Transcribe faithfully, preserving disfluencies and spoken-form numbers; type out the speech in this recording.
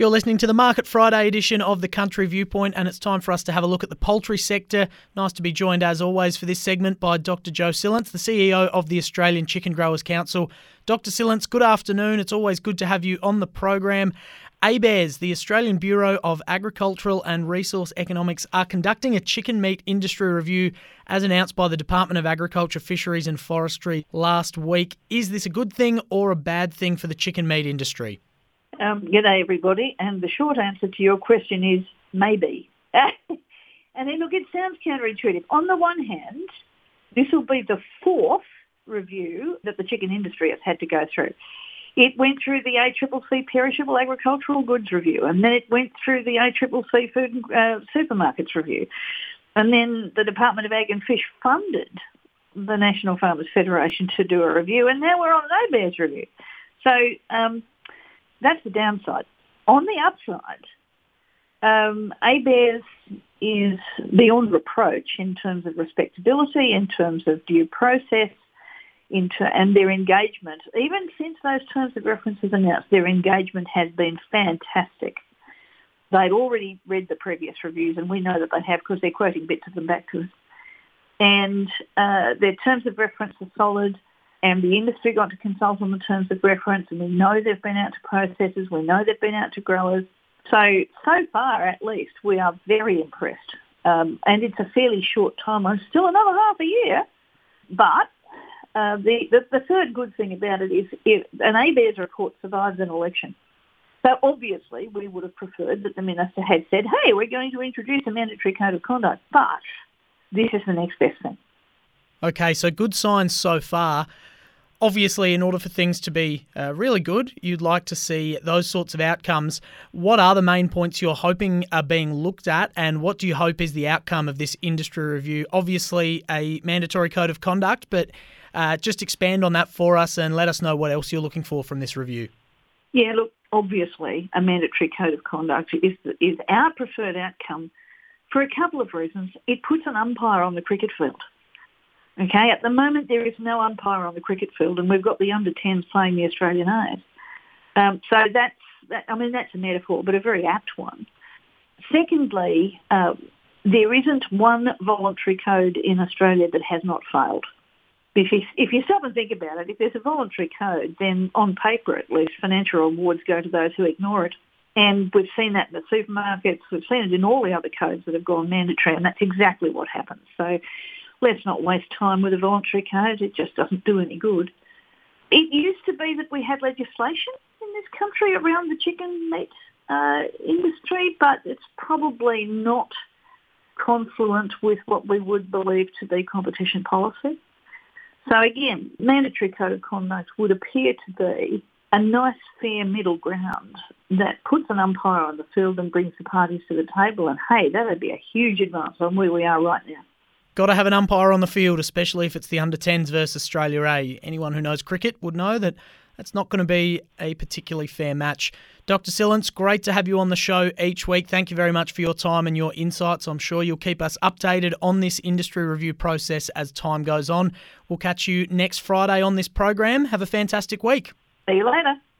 You're listening to the Market Friday edition of the Country Viewpoint, and it's time for us to have a look at the poultry sector. Nice to be joined, as always, for this segment by Doctor Joe Sillence, the C E O of the Australian Chicken Growers Council. Doctor Sillence, good afternoon. It's always good to have you on the program. ABARES, the Australian Bureau of Agricultural and Resource Economics, are conducting a chicken meat industry review as announced by the Department of Agriculture, Fisheries and Forestry last week. Is this a good thing or a bad thing for the chicken meat industry? Um, g'day, everybody. And the short answer to your question is maybe. And then, look, it sounds counterintuitive. On the one hand, this will be the fourth review that the chicken industry has had to go through. It went through the A C C C Perishable Agricultural Goods Review, and then it went through the A C C C Food and uh, Supermarkets Review. And then the Department of Ag and Fish funded the National Farmers Federation to do a review, and now we're on an ABARES review. So um, that's the downside. On the upside, um, ABARES is beyond reproach in terms of respectability, in terms of due process, into and their engagement. Even since those terms of reference was announced, their engagement has been fantastic. They'd already read the previous reviews, and we know that they have because they're quoting bits of them back to us. And uh, their terms of reference are solid, and the industry got to consult on the terms of reference, and we know they've been out to processors, we know they've been out to growers. So, so far at least, we are very impressed. Um, and it's a fairly short timeline, still another half a year, but Uh, the, the, the third good thing about it is if an ABARES report survives an election. So obviously we would have preferred that the minister had said, hey, we're going to introduce a mandatory code of conduct, but this is the next best thing. Okay, so good signs so far. Obviously, in order for things to be uh, really good, you'd like to see those sorts of outcomes. What are the main points you're hoping are being looked at, and what do you hope is the outcome of this industry review? Obviously, a mandatory code of conduct, but uh, just expand on that for us and let us know what else you're looking for from this review. Yeah, look, obviously, a mandatory code of conduct is is our preferred outcome for a couple of reasons. It puts an umpire on the cricket field. Okay, at the moment there is no umpire on the cricket field, and we've got the under tens playing the Australian A's. Um, so that's, that, I mean, that's a metaphor, but a very apt one. Secondly, uh, there isn't one voluntary code in Australia that has not failed. If you, if you stop and think about it, if there's a voluntary code, then on paper at least, financial rewards go to those who ignore it. And we've seen that in the supermarkets, we've seen it in all the other codes that have gone mandatory, and that's exactly what happens. So let's not waste time with a voluntary code. It just doesn't do any good. It used to be that we had legislation in this country around the chicken meat uh, industry, but it's probably not confluent with what we would believe to be competition policy. So again, mandatory code of conduct would appear to be a nice fair middle ground that puts an umpire on the field and brings the parties to the table. And hey, that would be a huge advance on where we are right now. Got to have an umpire on the field, especially if it's the under tens versus Australia A. Anyone who knows cricket would know that that's not going to be a particularly fair match. Doctor Sillence, great to have you on the show each week. Thank you very much for your time and your insights. I'm sure you'll keep us updated on this industry review process as time goes on. We'll catch you next Friday on this program. Have a fantastic week. See you later.